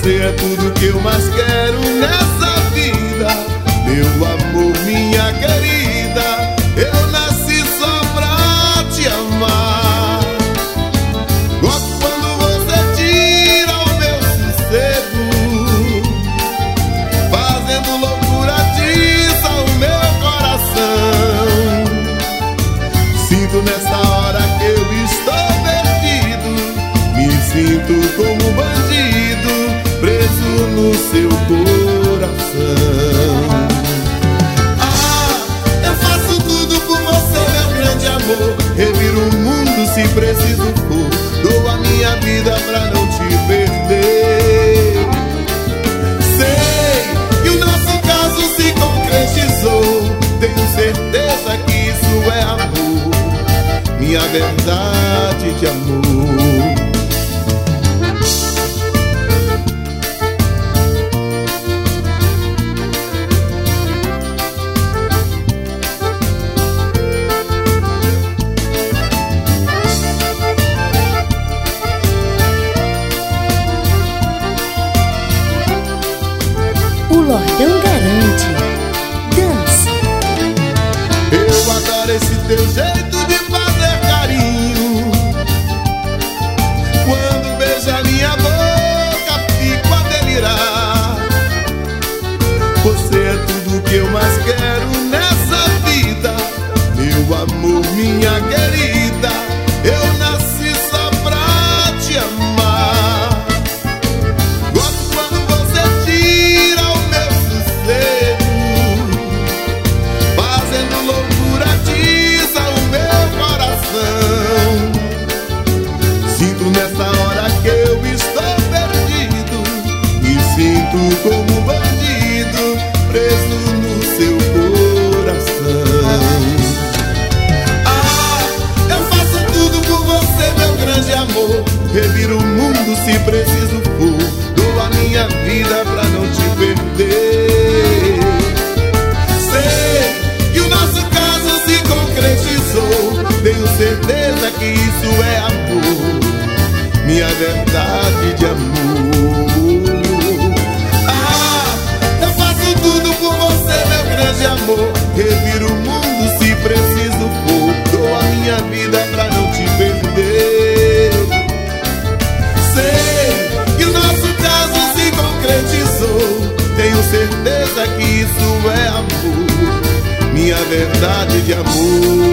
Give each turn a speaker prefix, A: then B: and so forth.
A: Você é tudo que eu mais quero nessa vida, meu amor, minha querida. Eu nasci só pra te amar. Gosto quando você tira o meu sossego, fazendo loucura atiça o meu coração. Sinto nessa hora que eu estou perdido, me sinto como um bandido preso no seu coração. Ah, eu faço tudo por você, meu grande amor. Reviro o mundo se preciso for. Dou a minha vida pra não te perder. Sei que o nosso caso se concretizou. Tenho certeza que isso é amor, minha verdade de amor.
B: O Lordão garante. Dança.
A: Eu adoro esse teu jeito de fazer carinho. Quando beija minha boca, fico a delirar. Você é tudo que eu mais quero nessa vida, meu amor, minha querida. Eu nasci só pra te amar. Gosto quando você tira o meu sossego, fazendo loucura atiça o meu coração. Sinto nessa hora que eu estou perdido, me sinto como um bandido preso no seu coração. Ah, eu faço tudo por você, meu grande amor. Reviro o mundo se preciso for. Dou a minha vida pra não te perder. Sei que o nosso caso se concretizou. Tenho certeza que isso é amor, minha verdade de amor. Ah, eu faço tudo por você, meu grande amor. Reviro o mundo se preciso for. Dou a minha vida pra não te perder. Sei que o nosso caso se concretizou. Tenho certeza que isso é amor, minha verdade de amor.